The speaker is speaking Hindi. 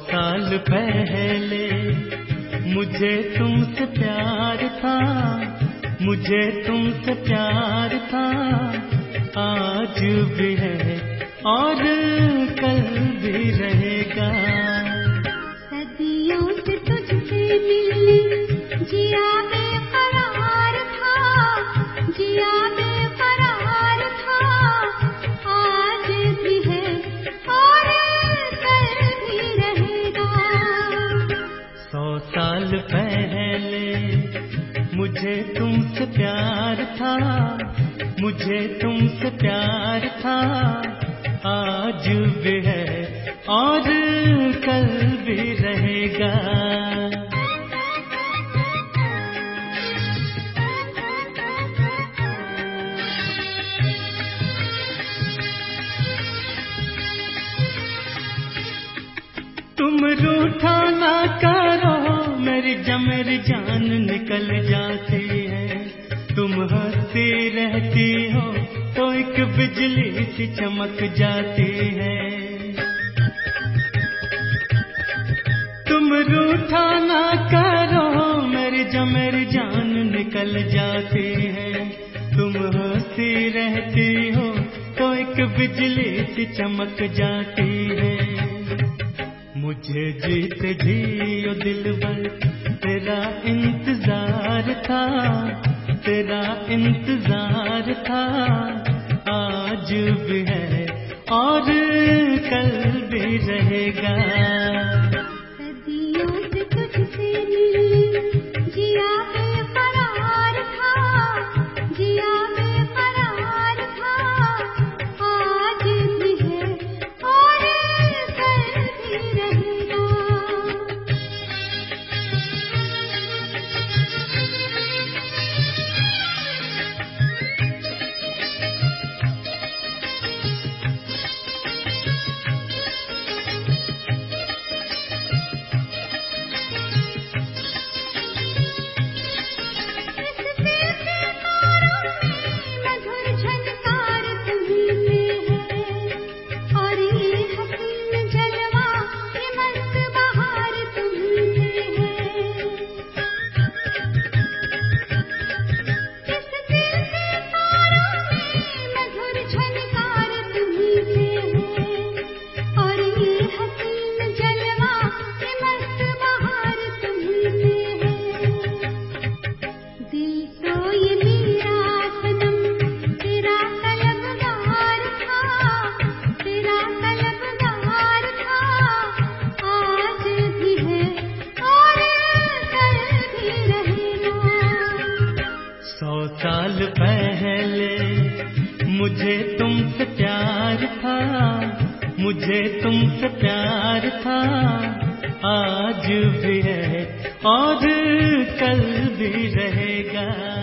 साल पहले मुझे तुमसे प्यार था, मुझे तुमसे प्यार था, आज भी है और कल भी रहेगा। सदियों से तुझसे मिलने जिया बेकरार था, जिया बेकरार था, आज भी है और कल भी रहेगा। 100 साल पहले मुझे तुमसे प्यार था, मुझे तुमसे प्यार था, आज भी है और कल भी रहेगा। तुम रूठा ना करो, मेरी जान निकल जाती है। तुम हंसती रहती हो तो एक बिजली सी चमक जाती है। तुम रूठा ना करो, मेरी जान निकल जाती है। तुम हंसती रहती हो तो एक बिजली सी चमक जाती है। मुझे जीत जी ओ दिलबर तेरा इंतजार था, तेरा इंतजार था, आज भी है और कल भी रहेगा। सदियों से तुझसे मिलने जिया बेकरार था, जिया बेकरार था, आज भी है और कल भी रहेगा। साल पहले मुझे तुमसे प्यार था, मुझे तुमसे प्यार था, आज भी है और कल भी रहेगा।